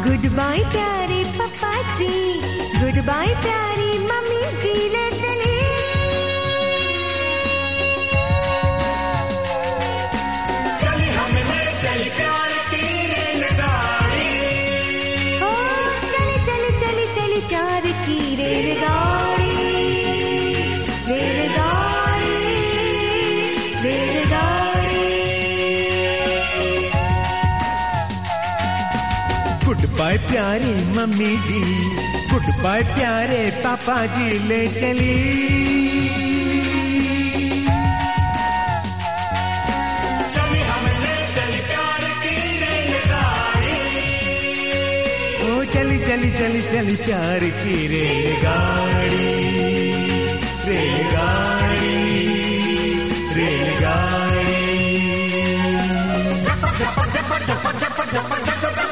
Good bye प्यारे पापा जी, गुड बाय प्यारी मम्मी जी, ले चली। चली हम ले चली प्यार की रेलगाड़ी। ओ चली चली चली चली प्यार की रेलगाड़ी, रेलगाड़ी, रेलगाड़ी। गुड बाय प्यारी मम्मी जी, गुड बाय प्यारे पापा जी, ले चली। चली हम ले चली प्यार की रेलगाड़ी। ओ चली चली चली चली प्यार की रेलगाड़ी, रेलगाड़ी, रेलगाड़ी। झप झप झप झप झप झप झप झप।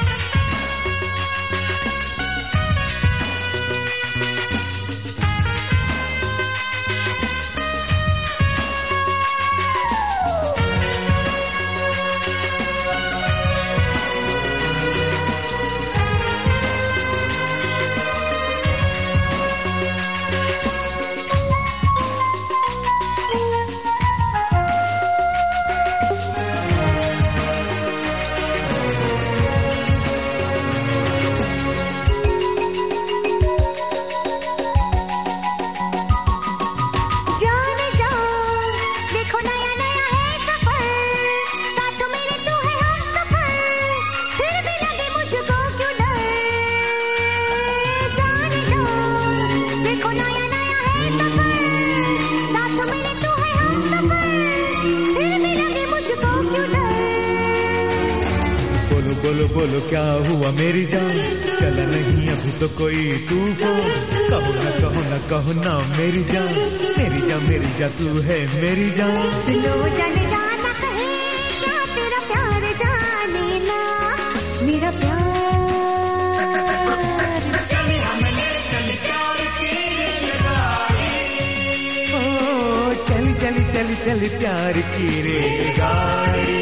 बोलो बोलो क्या हुआ मेरी जान, चला नहीं अभी तो कोई तूफान। कहो न कहो ना मेरी जान, मेरी जान मेरी जान तू है मेरी जान। सुनो जाने जाना कहे क्या तेरा प्यार जाने ना, मेरा प्यार। चली हम ले चली प्यार की रेलगाड़ी। ओ चली चली चली चली प्यार की रेलगाड़ी,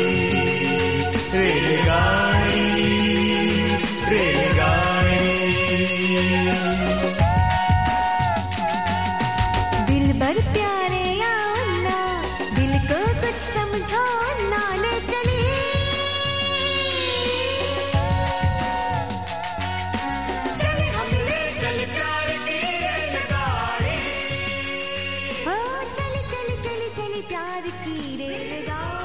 रेलगाड़ी, रेलगाड़ी। दिल भर प्यारे आना, दिल को कुछ समझो ना, ले चली। चली हम ले चली प्यार की रेलगाड़ी। ओ चली चली चली चली प्यार की रेलगाड़ी।